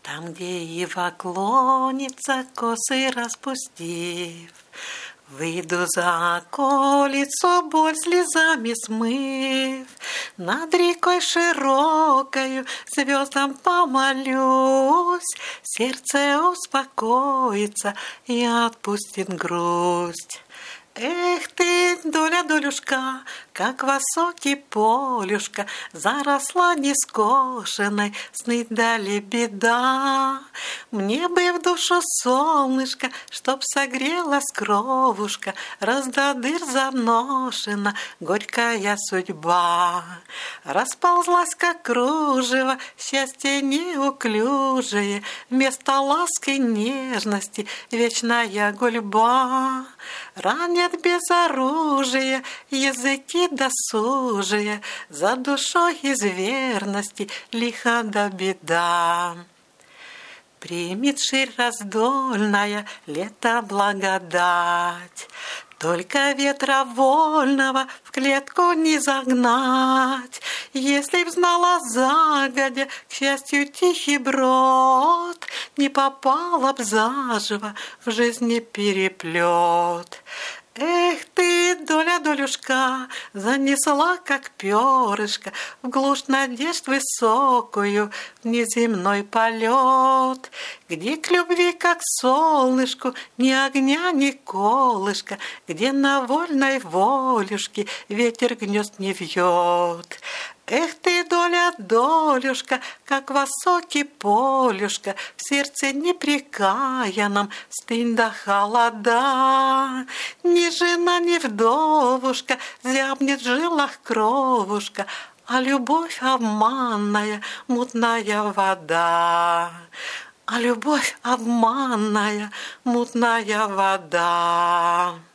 Там, где ива клонится, косы распустив, выйду за околицу, боль слезами смыв, над рекой широкою звездам помолюсь, сердце успокоится и отпустит грусть. Эх ты, доля, долюшка, как высокий полюшка, заросла нескошенной, сны дали беда. Мне бы в душу солнышко, чтоб согрелась кровушка, раздадыр заношена горькая судьба. Расползлась, как кружево, счастье неуклюжее, вместо ласки нежности вечная гульба. Ранят без оружия языки досужие, за душой из верности лиха да беда. Примет ширь раздольная лето благодать, только ветра вольного в клетку не загнать. Если б знала загодя, к счастью, тихий брод, не попала б заживо в жизни переплет. Эх ты, доля, долюшка, занесла, как перышко, в глушь надежд высокую, в неземной полет, где к любви, как солнышку, ни огня, ни колышка, где на вольной волюшке ветер гнезд не вьет. Эх ты, доля, долюшка, как высокий полюшка, в сердце непрекаянном стынь да холода. Ни жена, ни вдовушка, зябнет в жилах кровушка, а любовь обманная, мутная вода. А любовь обманная, мутная вода.